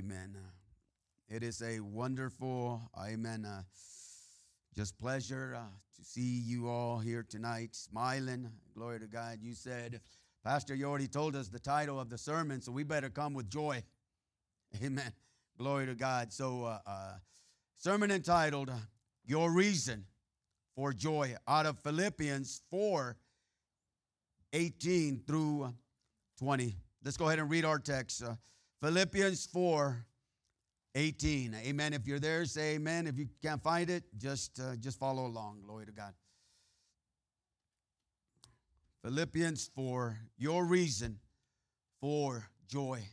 Amen. It is a wonderful, amen, just pleasure to see you all here tonight smiling. Glory to God. You said, Pastor, you already told us the title of the sermon, so we better come with joy. Amen. Glory to God. So, sermon entitled, Your Reason for Joy, out of Philippians 4:18 through 20. Let's go ahead and read our text. Philippians 4:18. Amen. If you're there, say amen. If you can't find it, just follow along. Glory to God. Philippians 4, your reason for joy.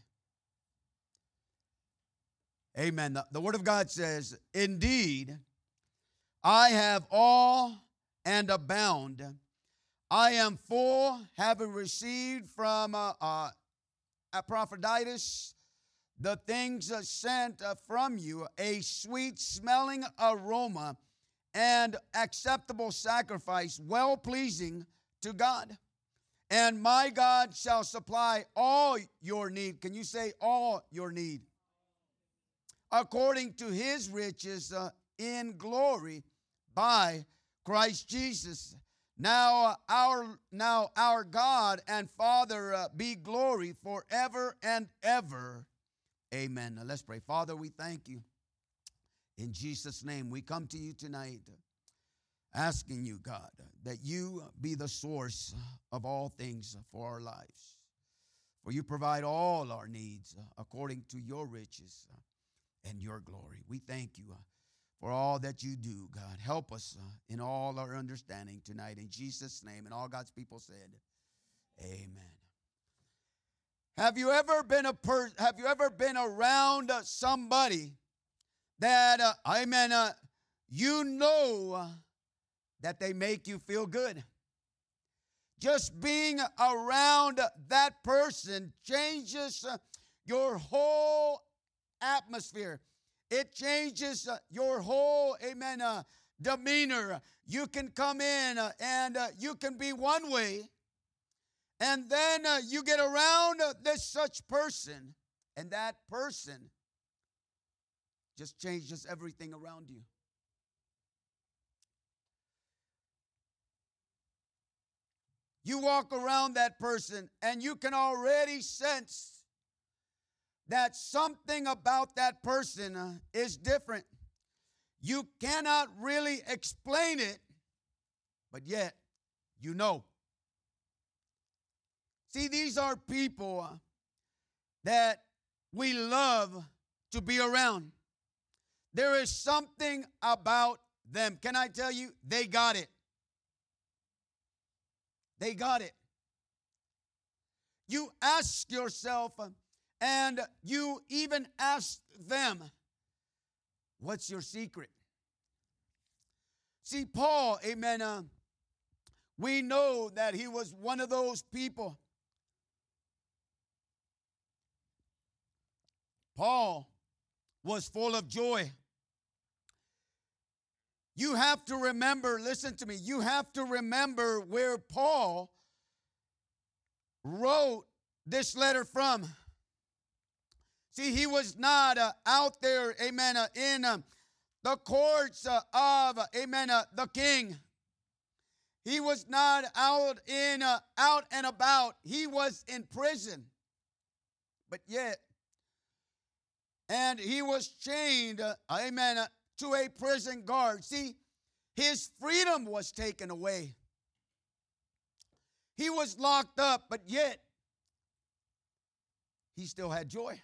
Amen. The Word of God says, indeed, I have all and abound. I am full, having received from Epaphroditus the things sent from you, a sweet-smelling aroma and acceptable sacrifice, well-pleasing to God. And my God shall supply all your need. Can you say all your need? According to his riches in glory by Christ Jesus. Now our God and Father be glory forever and ever. Amen. Now let's pray. Father, we thank you. In Jesus' name, we come to you tonight asking you, God, that you be the source of all things for our lives. For you provide all our needs according to your riches and your glory. We thank you for all that you do, God. Help us in all our understanding tonight. In Jesus' name, and all God's people said, amen. Have you ever been around somebody that, you know that they make you feel good? Just being around that person changes your whole atmosphere. It changes your whole, demeanor. You can come in and you can be one way, and then you get around this such person, and that person just changes everything around you. You walk around that person, and you can already sense that something about that person is different. You cannot really explain it, but yet you know. See, these are people that we love to be around. There is something about them. Can I tell you? They got it. They got it. You ask yourself, and you even ask them, what's your secret? See, Paul, we know that he was one of those people. Paul was full of joy. You have to remember, listen to me, you have to remember where Paul wrote this letter from. See, he was not out there, in the courts of, the king. He was not out and about. He was in prison. But yet, and he was chained, to a prison guard. See, his freedom was taken away. He was locked up, but yet he still had joy.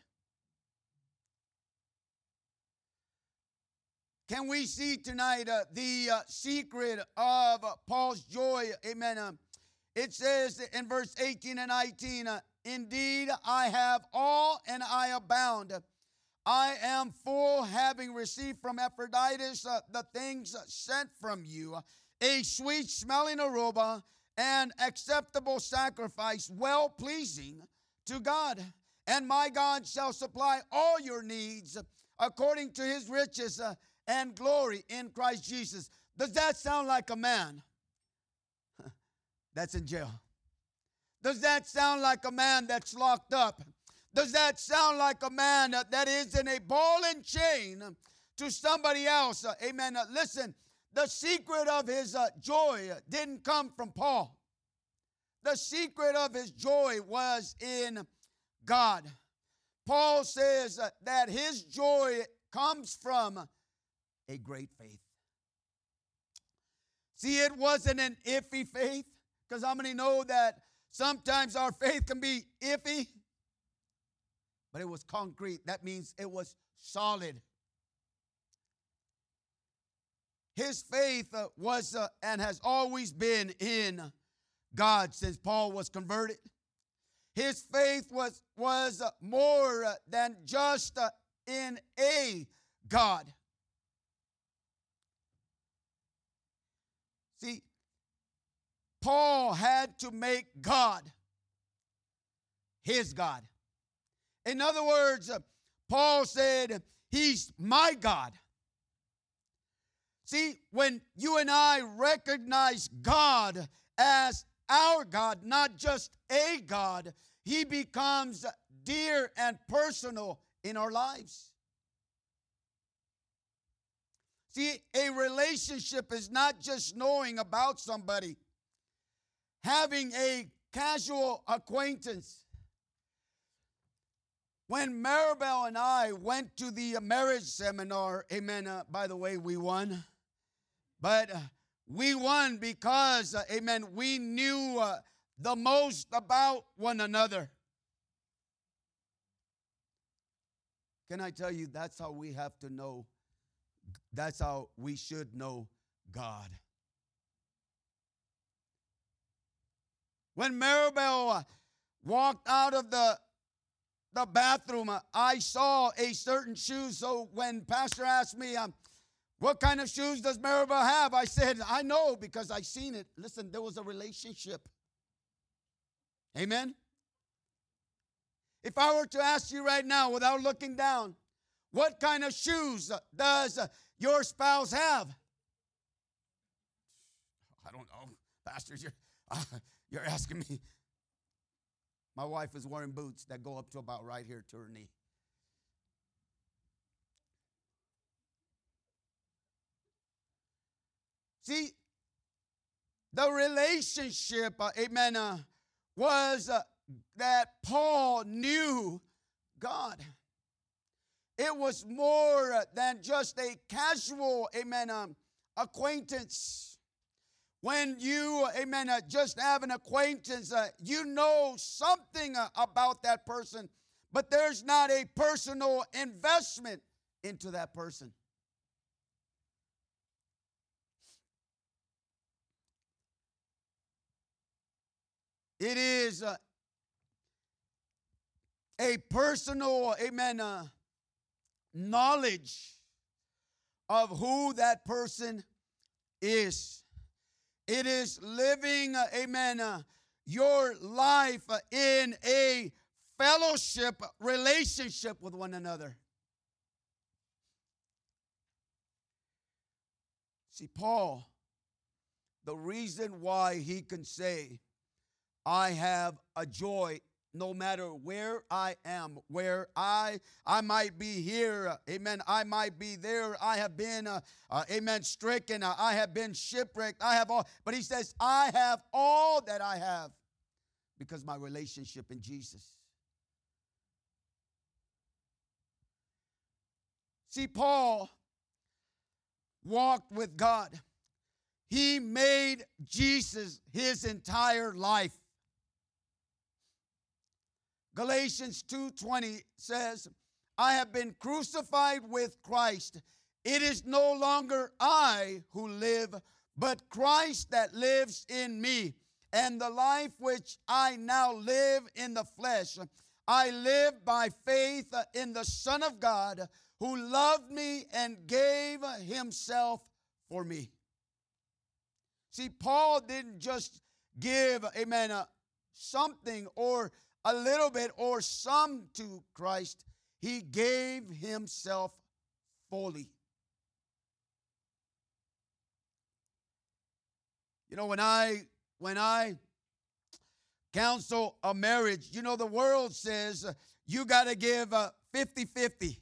Can we see tonight the secret of Paul's joy? Amen. It says in verse 18 and 19, indeed, I have all and I abound. I am full, having received from Epaphroditus the things sent from you, a sweet-smelling aroma and acceptable sacrifice, well-pleasing to God. And my God shall supply all your needs according to his riches and glory in Christ Jesus. Does that sound like a man that's in jail? Does that sound like a man that's locked up? Does that sound like a man that is in a ball and chain to somebody else? Amen. Listen, the secret of his joy didn't come from Paul. The secret of his joy was in God. Paul says that his joy comes from a great faith. See, it wasn't an iffy faith, because how many know that sometimes our faith can be iffy? But it was concrete. That means it was solid. His faith was and has always been in God since Paul was converted. His faith was more than just in a God. See, Paul had to make God his God. In other words, Paul said, He's my God. See, when you and I recognize God as our God, not just a God, He becomes dear and personal in our lives. See, a relationship is not just knowing about somebody, having a casual acquaintance. When Maribel and I went to the marriage seminar, amen, by the way, we won. But we won because, amen, we knew the most about one another. Can I tell you, that's how we have to know. That's how we should know God. When Maribel walked out of the bathroom, I saw a certain shoe. So when Pastor asked me, what kind of shoes does Maribel have? I said, I know because I seen it. Listen, there was a relationship. Amen? If I were to ask you right now without looking down, what kind of shoes does your spouse have? I don't know. Pastor, you're asking me. My wife is wearing boots that go up to about right here to her knee. See, the relationship, amen, was that Paul knew God. It was more than just a casual, amen, acquaintance. When you, amen, just have an acquaintance, you know something about that person, but there's not a personal investment into that person. It is a personal, amen, knowledge of who that person is. It is living, amen, your life in a fellowship relationship with one another. See, Paul, the reason why he can say, I have a joy no matter where I am, where I might be here, amen, I might be there, I have been, amen, stricken, I have been shipwrecked, I have all, but he says, I have all that I have because my relationship in Jesus. See, Paul walked with God. He made Jesus his entire life. Galatians 2:20 says, I have been crucified with Christ. It is no longer I who live, but Christ that lives in me. And the life which I now live in the flesh, I live by faith in the Son of God, who loved me and gave himself for me. See, Paul didn't just give, amen, something or a little bit or some to Christ. He gave himself fully. You know, when I counsel a marriage, you know, the world says you got to give 50-50.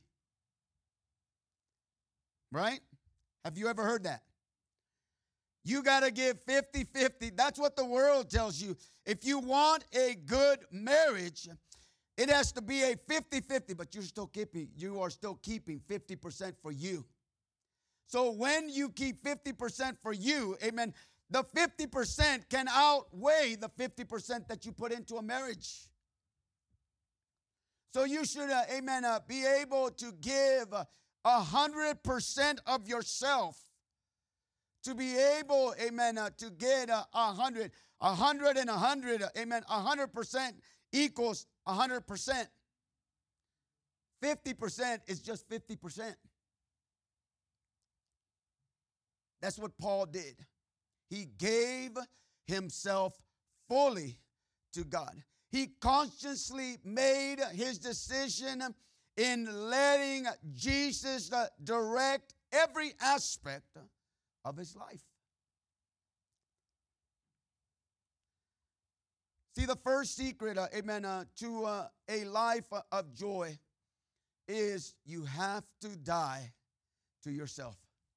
Right? Have you ever heard that? You got to give 50-50. That's what the world tells you. If you want a good marriage, it has to be a 50-50, but you are still keeping 50% for you. So when you keep 50% for you, amen, the 50% can outweigh the 50% that you put into a marriage. So you should, be able to give 100% of yourself to be able, to get 100 and 100, 100% equals 100%. 50% is just 50%. That's what Paul did. He gave himself fully to God. He consciously made his decision in letting Jesus direct every aspect of his life. See, the first secret, to a life of joy is you have to die to yourself.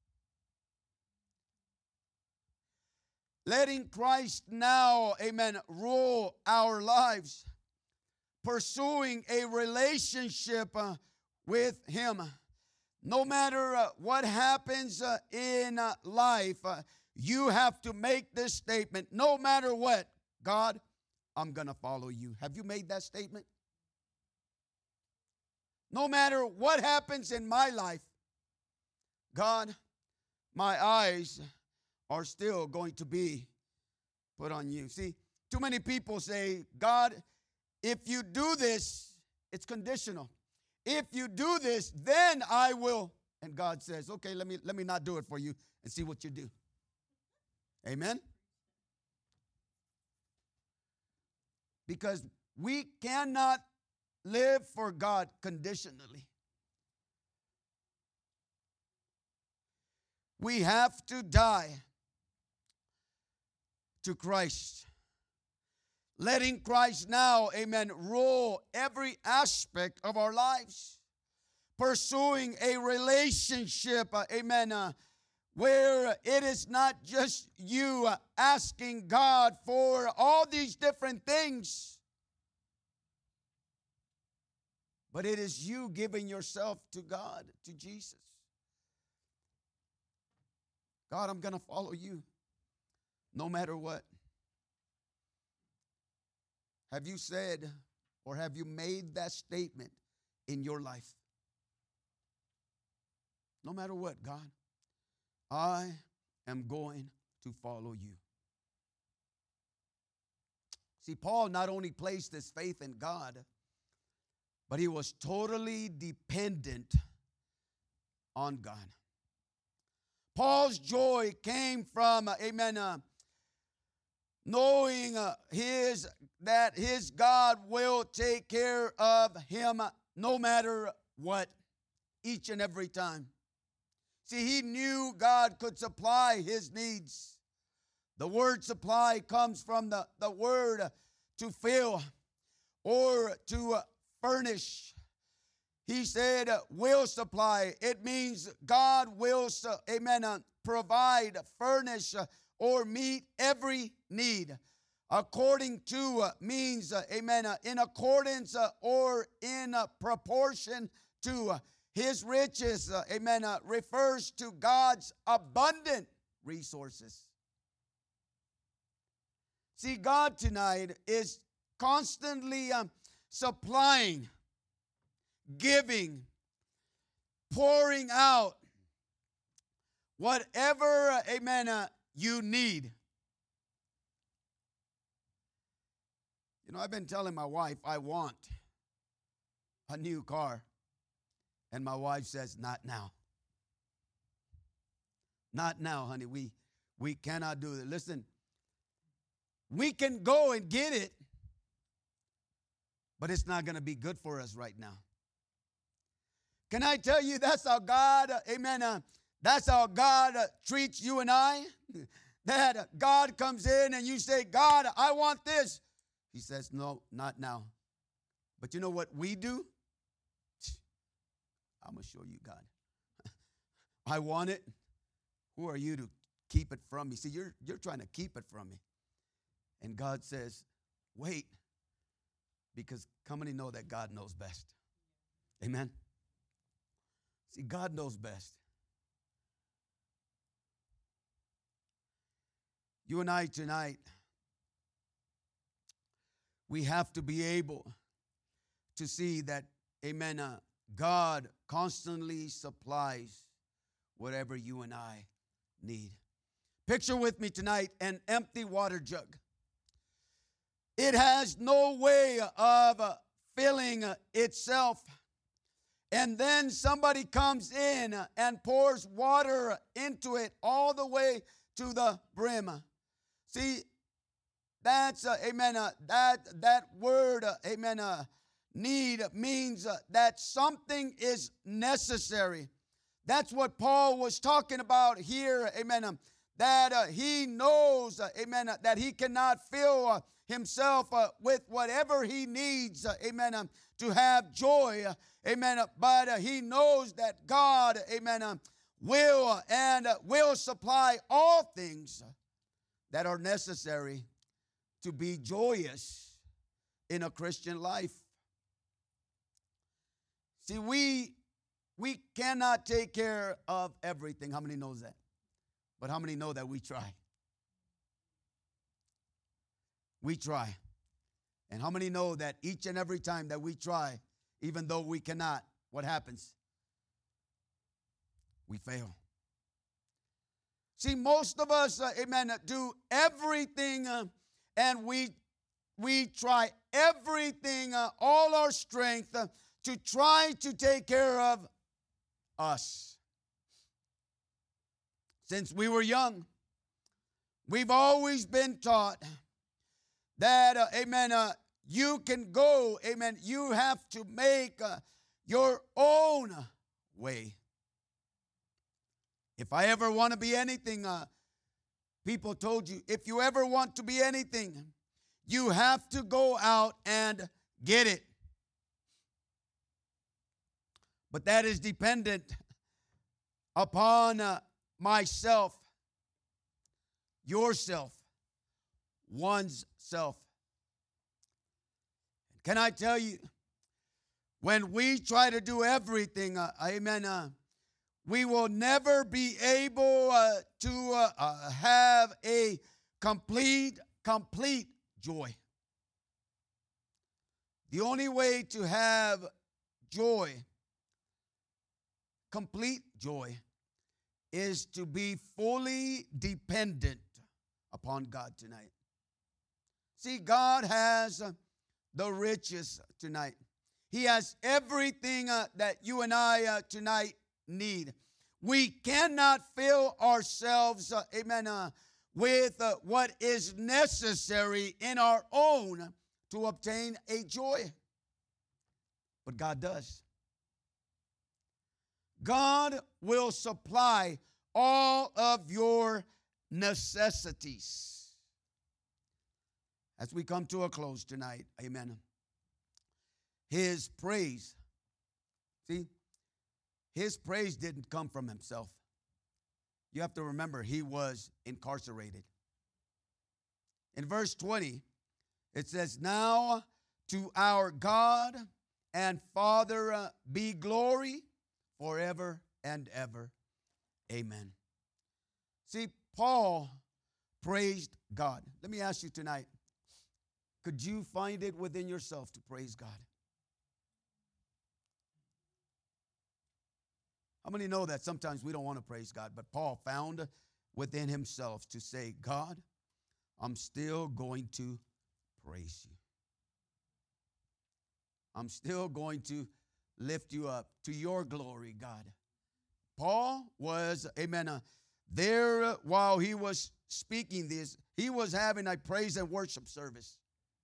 Letting Christ now, rule our lives. Pursuing a relationship with Him. No matter what happens in life, you have to make this statement. No matter what, God, I'm going to follow you. Have you made that statement? No matter what happens in my life, God, my eyes are still going to be put on you. See, too many people say, God, if you do this, it's conditional. If you do this, then I will. And God says, okay, let me not do it for you and see what you do. Amen? Because we cannot live for God conditionally. We have to die to Christ. Letting Christ now, rule every aspect of our lives. Pursuing a relationship, where it is not just you asking God for all these different things, but it is you giving yourself to God, to Jesus. God, I'm going to follow you no matter what. Have you said or have you made that statement in your life? No matter what, God, I am going to follow you. See, Paul not only placed his faith in God, but he was totally dependent on God. Paul's joy came from, knowing that his God will take care of him no matter what, each and every time. See, he knew God could supply his needs. The word supply comes from the word to fill or to furnish. He said, will supply. It means God will, provide, furnish, or meet every need. According to means, in accordance or in proportion to his riches, refers to God's abundant resources. See, God tonight is constantly supplying, giving, pouring out whatever, you need. You know, I've been telling my wife I want a new car. And my wife says, not now. Not now, honey. We cannot do it. Listen, we can go and get it, but it's not going to be good for us right now. Can I tell you that's how God, that's how God treats you and I? That God comes in and you say, God, I want this. He says, no, not now. But you know what we do? I'm going to show you, God. I want it. Who are you to keep it from me? See, you're trying to keep it from me. And God says, wait, because how many know that God knows best? Amen? See, God knows best. You and I tonight, we have to be able to see that, amen, God constantly supplies whatever you and I need. Picture with me tonight an empty water jug. It has no way of filling itself. And then somebody comes in and pours water into it all the way to the brim. See, that's, amen, that word, amen, need means that something is necessary. That's what Paul was talking about here, amen, that he knows, amen, that he cannot fill himself with whatever he needs, amen, to have joy, amen, but he knows that God, amen, will supply all things that are necessary to be joyous in a Christian life. See, we cannot take care of everything. How many knows that? But how many know that we try? We try. And how many know that each and every time that we try, even though we cannot, what happens? We fail. See, most of us, amen, do everything and we try everything, all our strength to try to take care of us. Since we were young, we've always been taught that, amen, you can go, amen, you have to make your own way. If I ever want to be anything, people told you, if you ever want to be anything, you have to go out and get it. But that is dependent upon myself, yourself, one's self. Can I tell you, when we try to do everything, amen, we will never be able to have a complete joy. The only way to have joy, complete joy, is to be fully dependent upon God tonight. See, God has the riches tonight. He has everything that you and I tonight need. We cannot fill ourselves, amen, with what is necessary in our own to obtain a joy. But God does. God will supply all of your necessities. As we come to a close tonight, amen. His praise, see, his praise didn't come from himself. You have to remember, he was incarcerated. In verse 20, it says, now to our God and Father be glory forever and ever. Amen. See, Paul praised God. Let me ask you tonight, could you find it within yourself to praise God? How many know that sometimes we don't want to praise God, but Paul found within himself to say, God, I'm still going to praise you. I'm still going to lift you up to your glory, God. Paul was, amen, there while he was speaking this, he was having a praise and worship service.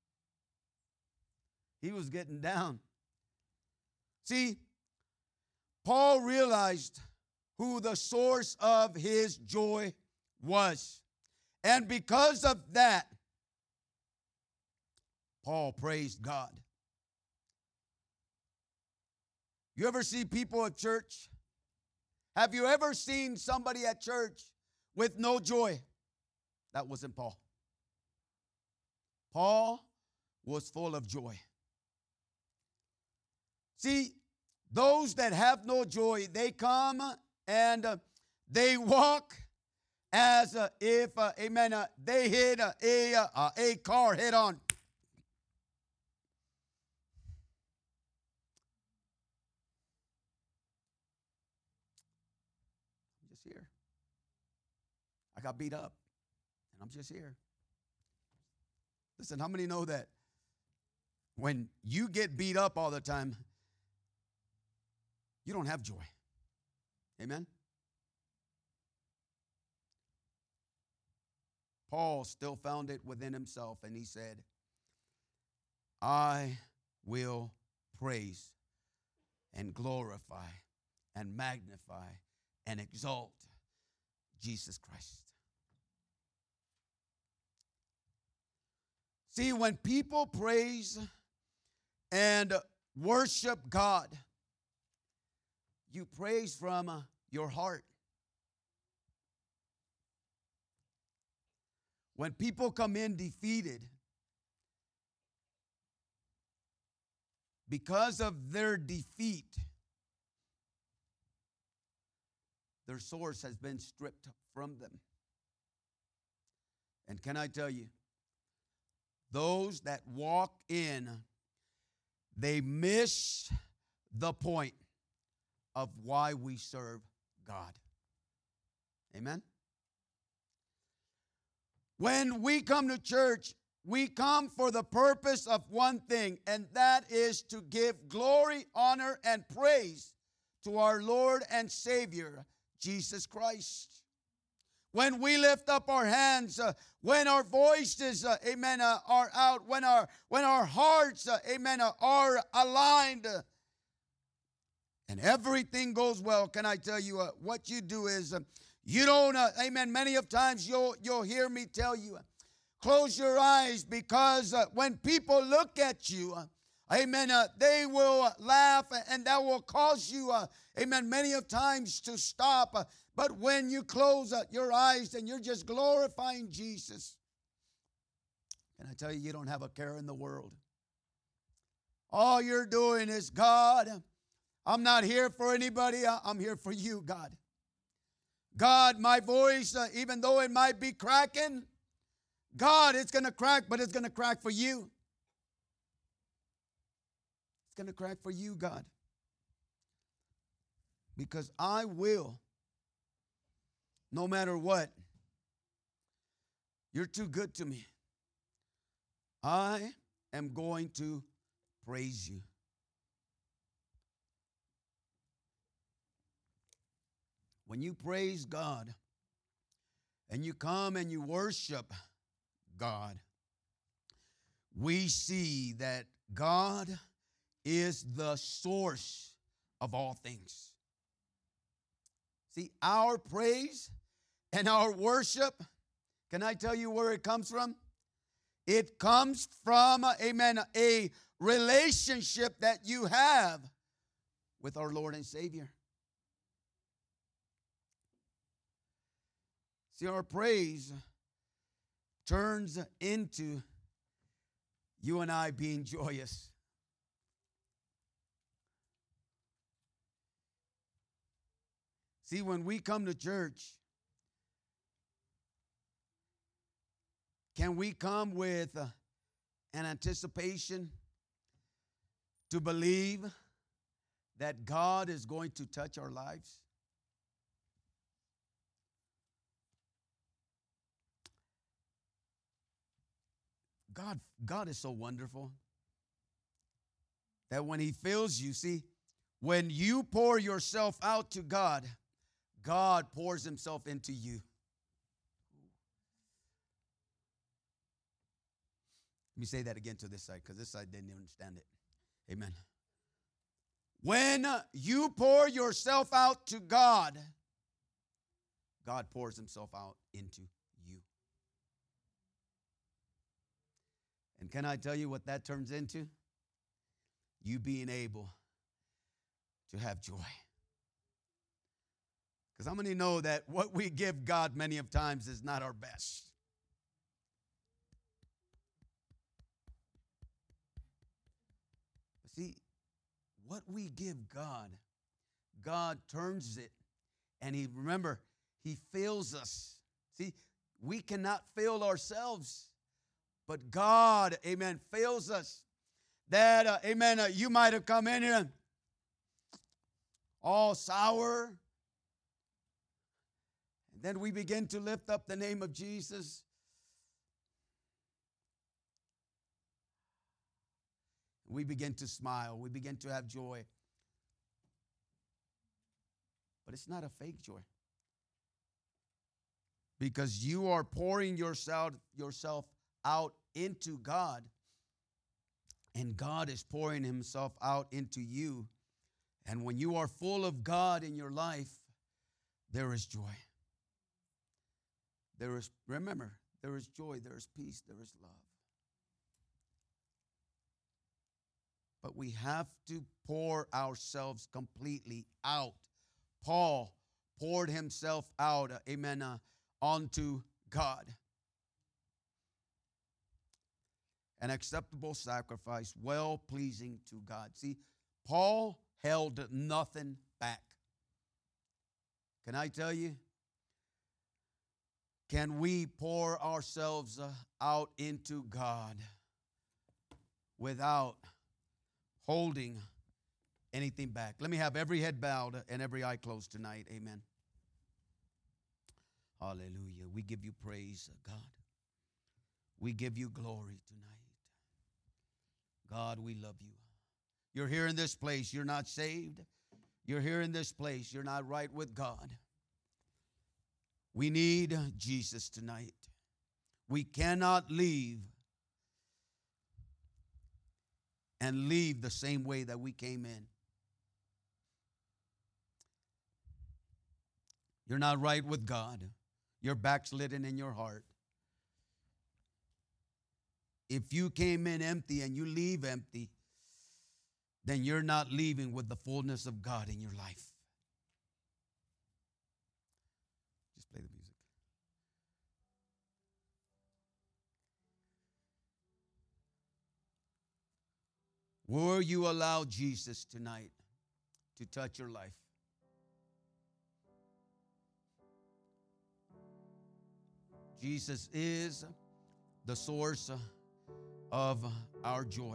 He was getting down. See, Paul realized who the source of his joy was. And because of that, Paul praised God. You ever see people at church? Have you ever seen somebody at church with no joy? That wasn't Paul. Paul was full of joy. See, those that have no joy, they come and they walk as if, amen, they hit a car head on. I'm just here. I got beat up, and I'm just here. Listen, how many know that when you get beat up all the time, you don't have joy? Amen? Paul still found it within himself, and he said, I will praise and glorify and magnify and exalt Jesus Christ. See, when people praise and worship God, you praise from your heart. When people come in defeated, because of their defeat, their source has been stripped from them. And can I tell you, those that walk in, they miss the point of why we serve God. Amen? When we come to church, we come for the purpose of one thing, and that is to give glory, honor, and praise to our Lord and Savior, Jesus Christ. When we lift up our hands, when our voices, amen, are out, when our hearts, amen, are aligned, and everything goes well, can I tell you what you do is, you don't, amen, many of times you'll hear me tell you, close your eyes, because when people look at you, amen, they will laugh, and that will cause you, amen, many of times to stop. But when you close your eyes and you're just glorifying Jesus, can I tell you, you don't have a care in the world. All you're doing is, God, I'm not here for anybody. I'm here for you, God. God, my voice, even though it might be cracking, God, it's going to crack, but it's going to crack for you. It's going to crack for you, God. Because I will, no matter what, you're too good to me. I am going to praise you. When you praise God and you come and you worship God, we see that God is the source of all things. See, our praise and our worship, can I tell you where it comes from? It comes from, amen, a relationship that you have with our Lord and Savior. See, our praise turns into you and I being joyous. See, when we come to church, can we come with an anticipation to believe that God is going to touch our lives? God is so wonderful that when He fills you, see, when you pour yourself out to God, God pours Himself into you. Let me say that again to this side, because this side didn't understand it. Amen. When you pour yourself out to God, God pours Himself out into you. And can I tell you what that turns into? You being able to have joy. Because how many know that what we give God many of times is not our best? But see, what we give God, God turns it, and He fills us. See, we cannot fill ourselves, but God, amen, fills us. That, amen, you might have come in here all sour. And then we begin to lift up the name of Jesus. We begin to smile. We begin to have joy. But it's not a fake joy. Because you are pouring yourself out into God. And God is pouring Himself out into you. And when you are full of God in your life, there is joy. Remember, there is joy, there is peace, there is love. But we have to pour ourselves completely out. Paul poured himself out, amen, onto God. An acceptable sacrifice, well-pleasing to God. See, Paul held nothing back. Can I tell you? Can we pour ourselves out into God without holding anything back? Let me have every head bowed and every eye closed tonight. Amen. Hallelujah. We give you praise, God. We give you glory tonight. God, we love you. You're here in this place. You're not saved. You're here in this place. You're not right with God. We need Jesus tonight. We cannot leave and leave the same way that we came in. You're not right with God. You're backslidden in your heart. If you came in empty and you leave empty, then you're not leaving with the fullness of God in your life. Just play the music. Will you allow Jesus tonight to touch your life? Jesus is the source of our joy.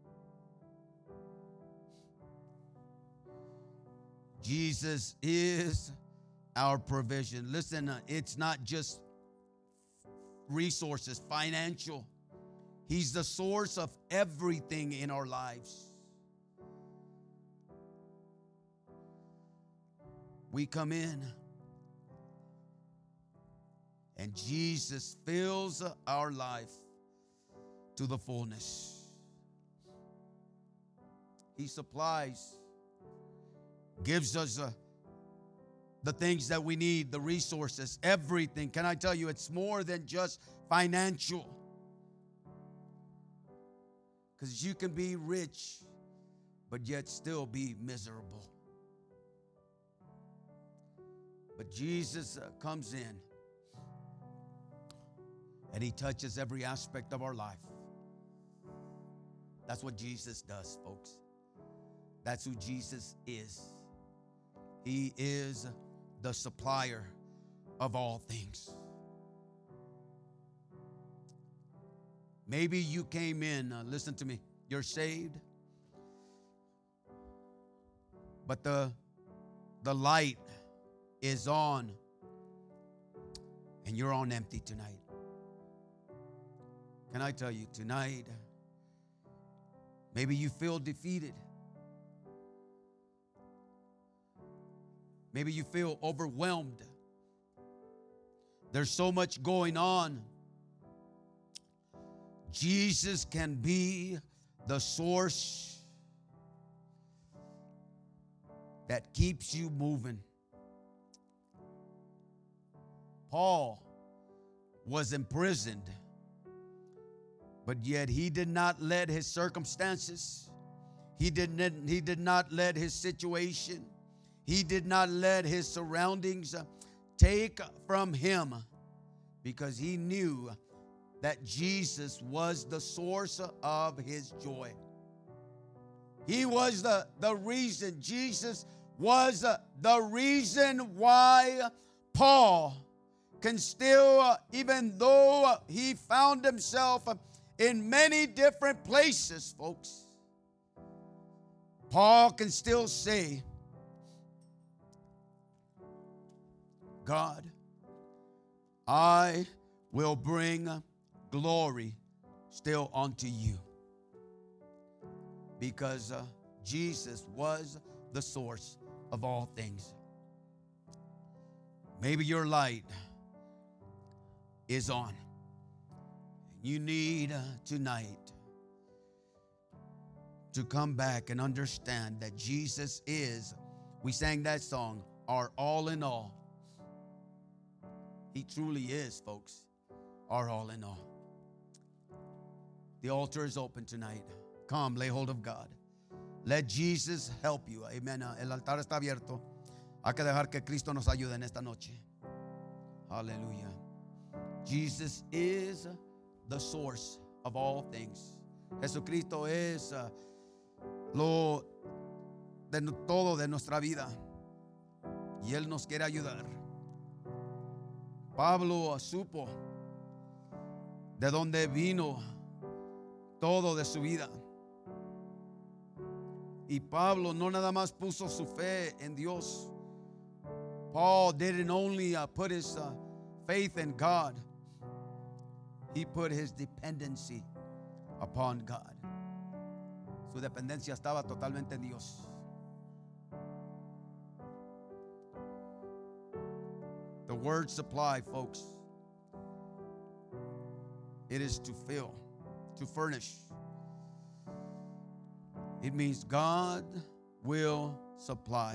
Jesus is our provision. Listen, it's not just resources, financial. He's the source of everything in our lives. We come in and Jesus fills our life to the fullness. He supplies, gives us the things that we need, the resources, everything. Can I tell you, it's more than just financial. Because you can be rich, but yet still be miserable. But Jesus comes in and He touches every aspect of our life. That's what Jesus does, folks. That's who Jesus is. He is the supplier of all things. Maybe you came in, listen to me, you're saved, but the light is on and you're on empty tonight. Can I tell you tonight, maybe you feel defeated. Maybe you feel overwhelmed. There's so much going on. Jesus can be the source that keeps you moving. Paul was imprisoned, but yet he did not let his circumstances, He did not let his situation, he did not let his surroundings take from him, because he knew that Jesus was the source of his joy. He was the reason. Jesus was the reason why Paul can still, even though he found himself in many different places, folks, Paul can still say, God, I will bring glory still unto you, because Jesus was the source of all things. Maybe your light is on. You need tonight to come back and understand that Jesus is, we sang that song, our all in all. He truly is, folks, our all in all. The altar is open tonight. Come, lay hold of God. Let Jesus help you. Amen. El altar está abierto. Hay que dejar que Cristo nos ayude en esta noche. Hallelujah. Jesus is the source of all things. Jesucristo es lo de todo de nuestra vida. Y Él nos quiere ayudar. Pablo supo de dónde vino todo de su vida. Y Pablo no nada más puso su fe en Dios. Paul didn't only put his faith in God. He put his dependency upon God. Su dependencia estaba totalmente en Dios. The word supply, folks, it is to fill, to furnish. It means God will supply.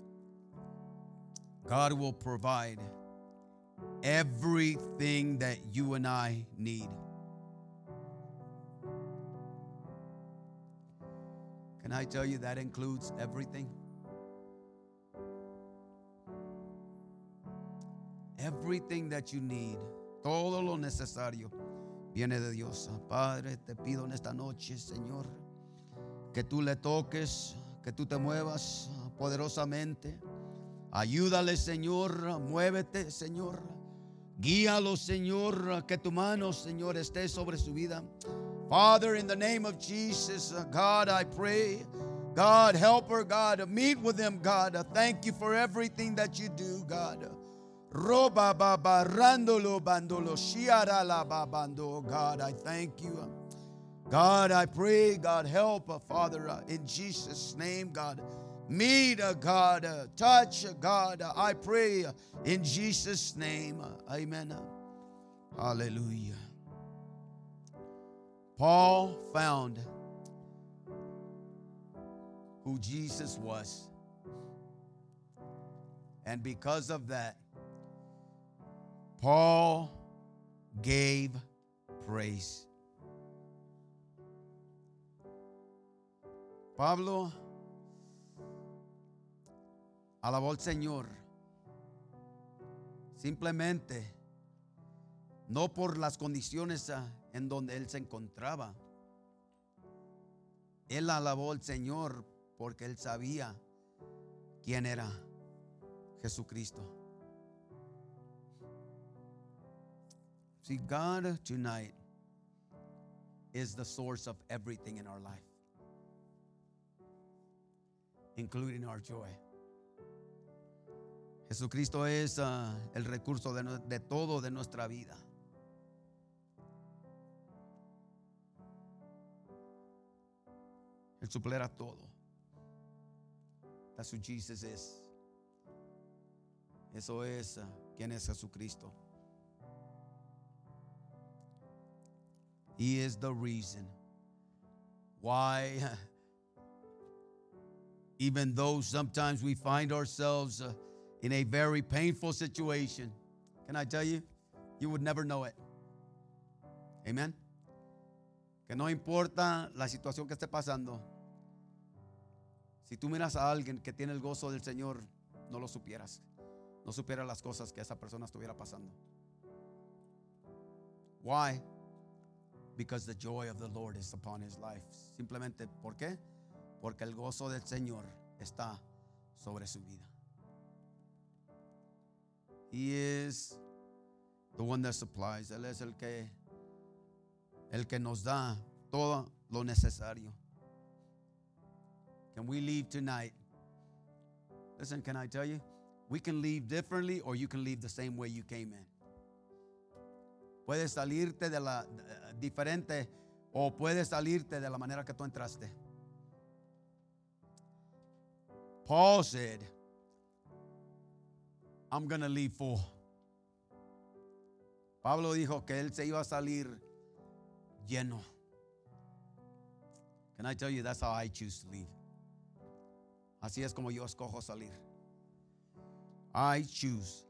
God will provide everything that you and I need. Can I tell you that includes everything? Everything that you need, todo lo necesario, viene de Dios. Padre, te pido en esta noche, Señor, que tú le toques, que tú te muevas poderosamente. Ayúdale, Señor, muévete, Señor. Guíalo, Señor, que tu mano, Señor, esté sobre su vida. Father, in the name of Jesus, God, I pray, God, help her, God, meet with them, God. Thank you for everything that you do, God. Roba baba randolo bandolo shiara la babando. God, I thank you. God, I pray, God, help, Father, in Jesus' name, God. Meet, God, touch, God, I pray in Jesus' name. Amen. Hallelujah. Paul found who Jesus was. And because of that, Paul gave praise. Pablo alabó al Señor simplemente no por las condiciones en donde él se encontraba. Él alabó al Señor porque él sabía quién era Jesucristo. See, God tonight is the source of everything in our life, including our joy. Jesucristo es el recurso de todo de nuestra vida. Él suplera todo. That's who Jesus is. Eso es quien es Jesucristo. He is the reason why, even though sometimes we find ourselves in a very painful situation, can I tell you, you would never know it. Amen. Que no importa la situación que esté pasando, Si tú miras a alguien que tiene el gozo del Señor, no lo supieras. No supieras las cosas que esa persona estuviera pasando. Why? Because the joy of the Lord is upon his life. Simplemente, ¿por qué? Porque el gozo del Señor está sobre su vida. He is the one that supplies. Él es el que nos da todo lo necesario. Can we leave tonight? Listen, can I tell you? We can leave differently or you can leave the same way you came in. Puedes salirte de la diferente o puedes salirte de la manera que tú entraste. Paul said, I'm going to leave full. Pablo dijo que él se iba a salir lleno. Can I tell you, that's how I choose to leave. Así es como yo escojo salir. I choose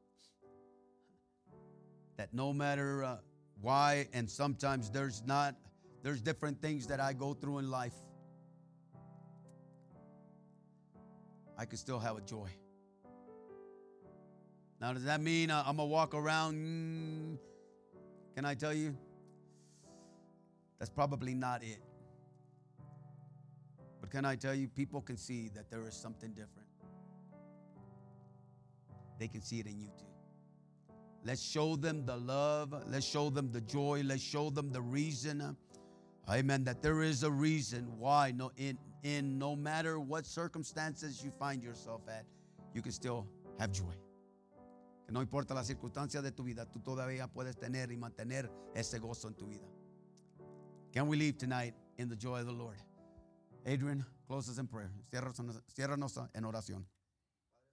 that no matter why, and sometimes there's different things that I go through in life, I can still have a joy. Now, does that mean I'm going to walk around? Can I tell you? That's probably not it. But can I tell you, people can see that there is something different. They can see it in you too. Let's show them the love. Let's show them the joy. Let's show them the reason. Amen. That there is a reason why in no matter what circumstances you find yourself at, you can still have joy. Que no importa la circunstancia de tu vida, tú todavía puedes tener y mantener ese gozo en tu vida. Can we leave tonight in the joy of the Lord? Adrian, close us in prayer. Ciérranos en oración.